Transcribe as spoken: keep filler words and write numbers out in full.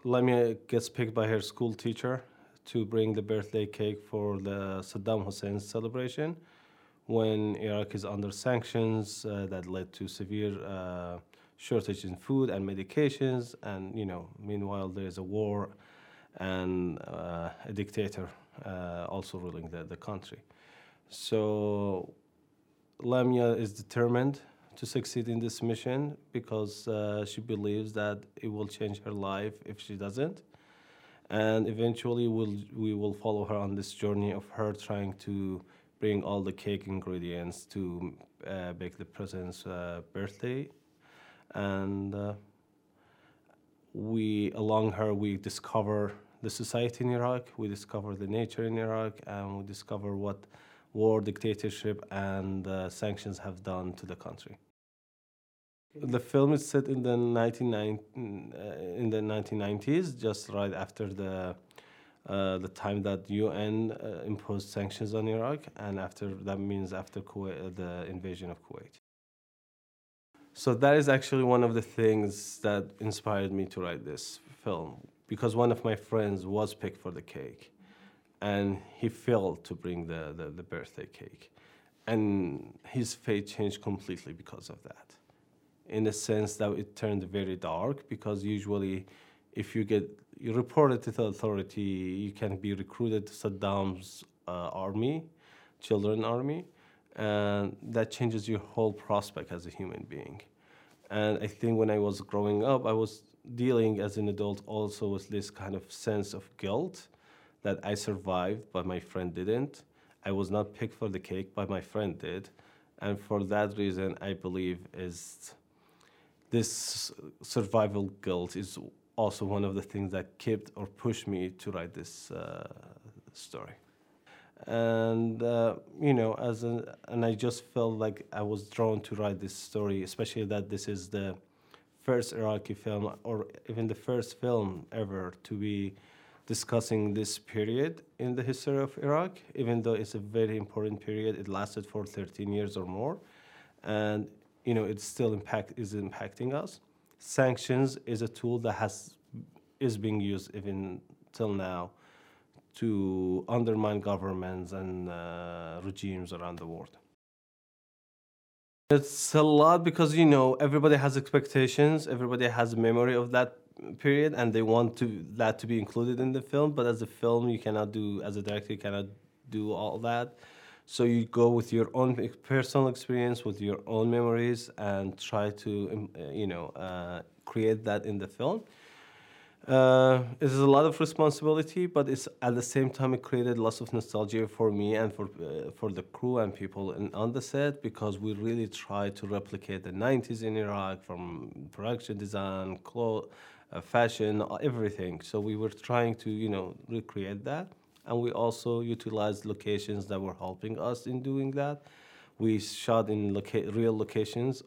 Lamia gets picked by her school teacher to bring the birthday cake for the Saddam Hussein celebration when Iraq is under sanctions uh, that led to severe uh, shortage in food and medications. And, you know, meanwhile, there is a war and uh, a dictator uh, also ruling the, the country. So Lamia is determined to succeed in this mission because uh, she believes that it will change her life if she doesn't. And eventually we'll, we will follow her on this journey of her trying to bring all the cake ingredients to uh, bake the president's uh, birthday. And uh, we, along her, we discover the society in Iraq, we discover the nature in Iraq, and we discover what war, dictatorship, and uh, sanctions have done to the country. The film is set in the nineteen ninety, uh, in the nineteen nineties, just right after the uh, the time that U N uh, imposed sanctions on Iraq, and after that means after Kuwait, uh, the invasion of Kuwait. So that is actually one of the things that inspired me to write this film, because one of my friends was picked for the cake, and he failed to bring the, the, the birthday cake. And his fate changed completely because of that, in the sense that it turned very dark, because usually if you get you report it to the authority, you can be recruited to Saddam's uh, army, children army, and that changes your whole prospect as a human being. And I think when I was growing up, I was dealing as an adult also with this kind of sense of guilt that I survived, but my friend didn't. I was not picked for the cake, but my friend did. And for that reason, I believe is this survival guilt is also one of the things that kept or pushed me to write this uh, story. And uh, you know, as a, and I just felt like I was drawn to write this story, especially that this is the first Iraqi film, or even the first film ever to be discussing this period in the history of Iraq. Even though it's a very important period, it lasted for thirteen years or more, and you know, it still impact is impacting us. Sanctions is a tool that has is being used even till now to undermine governments and uh, regimes around the world. It's a lot because, you know, everybody has expectations, everybody has a memory of that period, and they want to that to be included in the film. But as a film, you cannot do, as a director, you cannot do all that. So you go with your own ex- personal experience, with your own memories, and try to, um, uh, you know, uh, create that in the film. Uh, it is a lot of responsibility, but it's at the same time it created lots of nostalgia for me and for uh, for the crew and people in, on the set, because we really tried to replicate the nineties in Iraq, from production design, clothes, uh, fashion, uh, everything. So we were trying to, you know, recreate that, and we also utilized locations that were helping us in doing that. We shot in loca- real locations